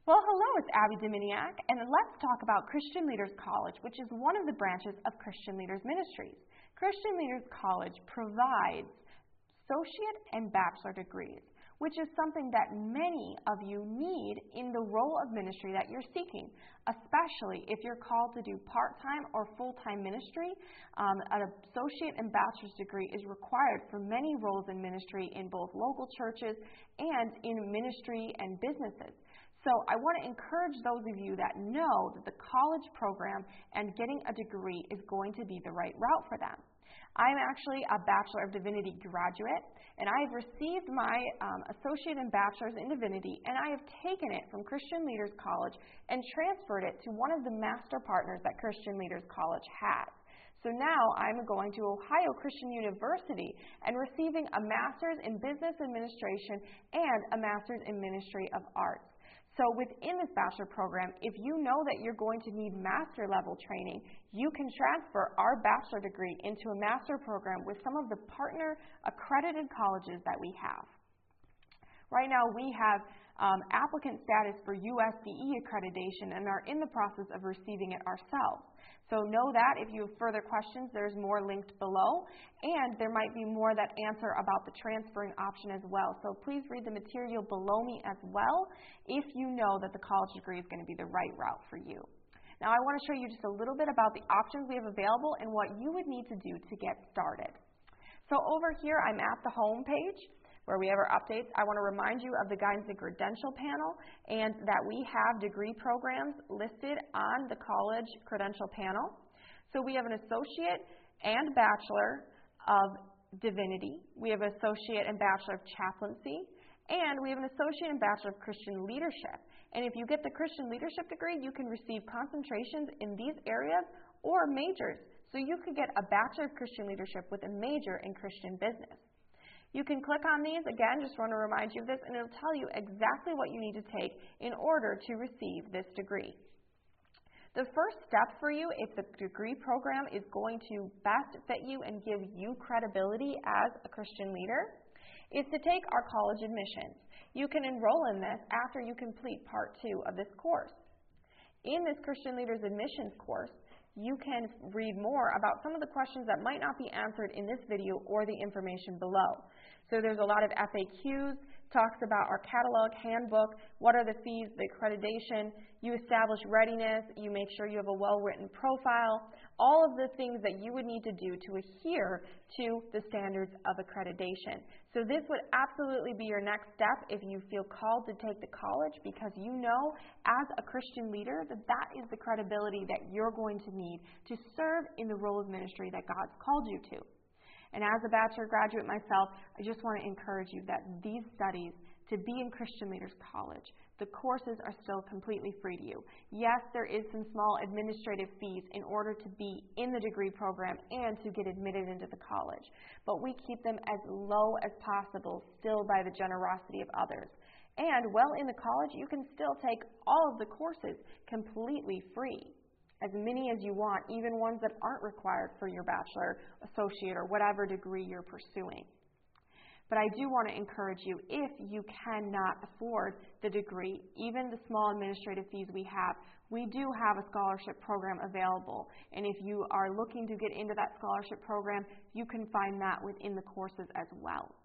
Well, hello, it's Abby Dominiak, and let's talk about Christian Leaders College, which is one of the branches of Christian Leaders Ministries. Christian Leaders College provides associate and bachelor degrees, which is something that many of you need in the role of ministry that you're seeking, especially if you're called to do part-time or full-time ministry. An associate and bachelor's degree is required for many roles in ministry in both local churches and in ministry and businesses. So I want to encourage those of you that know that the college program and getting a degree is going to be the right route for them. I'm actually a Bachelor of Divinity graduate, and I have received my associate and bachelor's in divinity, and I have taken it from Christian Leaders College and transferred it to one of the master partners that Christian Leaders College has. So now I'm going to Ohio Christian University and receiving a master's in business administration and a master's in ministry of arts. So within this bachelor program, if you know that you're going to need master level training, you can transfer our bachelor degree into a master program with some of the partner accredited colleges that we have. Right now we have applicant status for USDE accreditation and are in the process of receiving it ourselves. So know that if you have further questions, there's more linked below, and there might be more that answer about the transferring option as well. So please read the material below me as well if you know that the college degree is going to be the right route for you. Now I want to show you just a little bit about the options we have available and what you would need to do to get started. So over here I'm at the home page where we have our updates. I want to remind you of the guidance and credential panel and that we have degree programs listed on the college credential panel. So we have an associate and bachelor of divinity. We have an associate and bachelor of chaplaincy. And we have an associate and bachelor of Christian leadership. And if you get the Christian leadership degree, you can receive concentrations in these areas or majors. So you could get a bachelor of Christian leadership with a major in Christian business. You can click on these, again, just want to remind you of this, and it'll tell you exactly what you need to take in order to receive this degree. The first step for you, if the degree program is going to best fit you and give you credibility as a Christian leader, is to take our college admissions. You can enroll in this after you complete part 2 of this course. In this Christian Leaders Admissions course, you can read more about some of the questions that might not be answered in this video or the information below. So there's a lot of FAQs, talks about our catalog handbook, what are the fees, the accreditation, you establish readiness, you make sure you have a well-written profile, all of the things that you would need to do to adhere to the standards of accreditation. So this would absolutely be your next step if you feel called to take the college, because you know as a Christian leader that that is the credibility that you're going to need to serve in the role of ministry that God's called you to. And as a bachelor graduate myself, I just want to encourage you that these studies, to be in Christian Leaders College, the courses are still completely free to you. Yes, there is some small administrative fees in order to be in the degree program and to get admitted into the college, but we keep them as low as possible, still by the generosity of others. And while in the college, you can still take all of the courses completely free. As many as you want, even ones that aren't required for your bachelor, associate, or whatever degree you're pursuing. But I do want to encourage you, if you cannot afford the degree, even the small administrative fees we do have a scholarship program available. And if you are looking to get into that scholarship program, you can find that within the courses as well.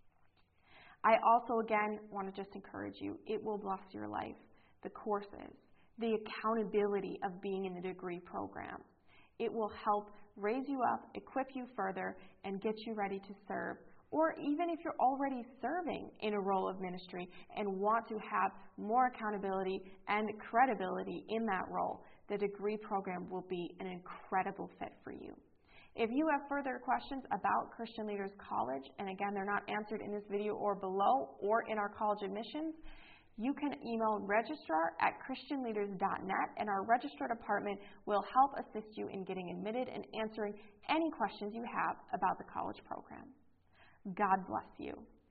I also, again, want to just encourage you, it will bless your life, the courses, the accountability of being in the degree program. It will help raise you up, equip you further, and get you ready to serve. Or even if you're already serving in a role of ministry and want to have more accountability and credibility in that role, the degree program will be an incredible fit for you. If you have further questions about Christian Leaders College, and again, they're not answered in this video or below or in our college admissions, you can email registrar@christianleaders.net, and our registrar department will help assist you in getting admitted and answering any questions you have about the college program. God bless you.